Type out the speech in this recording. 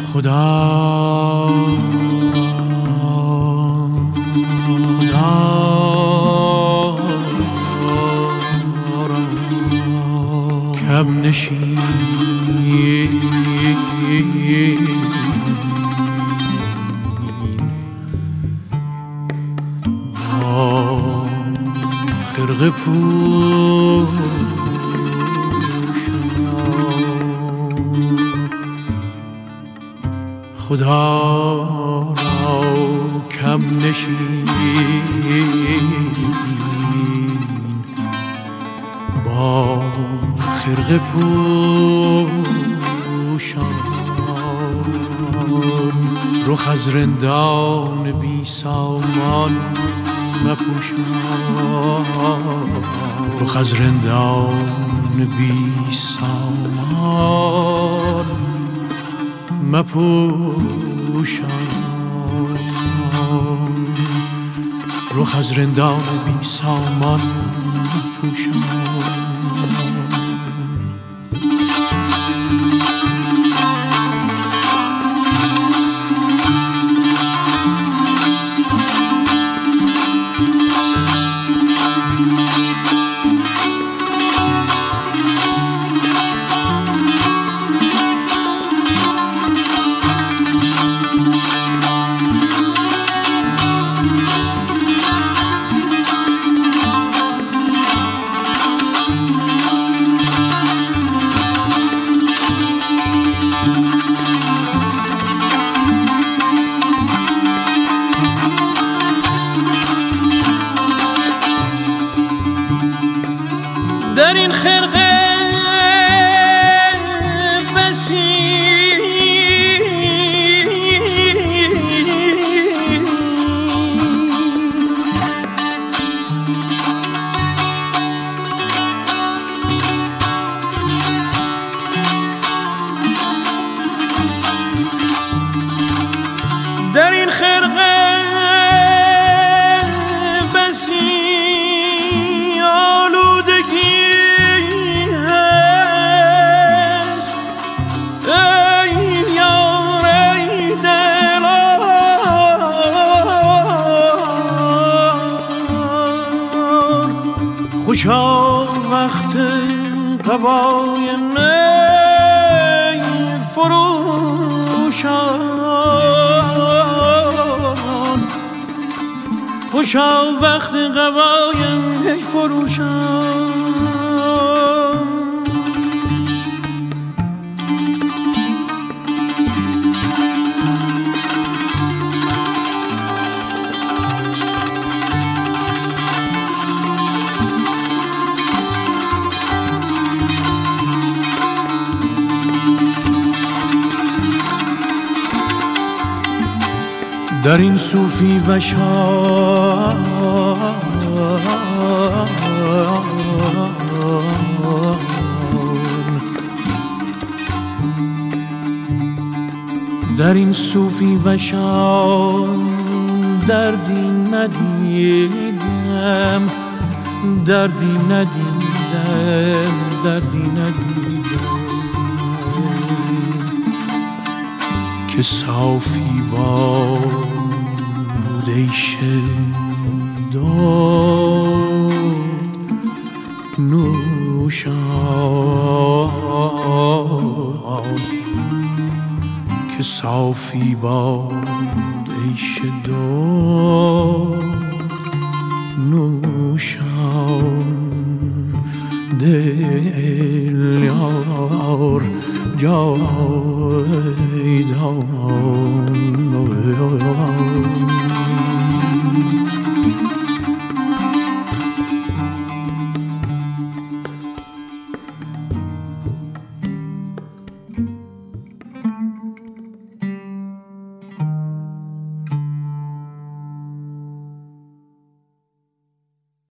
خدا کم نشین با خرقه پوشم خدا را کم نشین با خرقه پوشم رخ از رندان بی سامان مپوشم رخ از رندان بی سامان مپوشم رخ از رندان بی سامان مپوشم در این خرقه بسی در این خرقه خوشا وقت قبای می فروشان خوشا وقت قبای می فروشان در این صوفی و شان در این صوفی و شان دردی ندیدم دردی ندیدم دردی ندیدم که صافی باد داد نوشان که صافی باد داد نوشان دل یار جاودان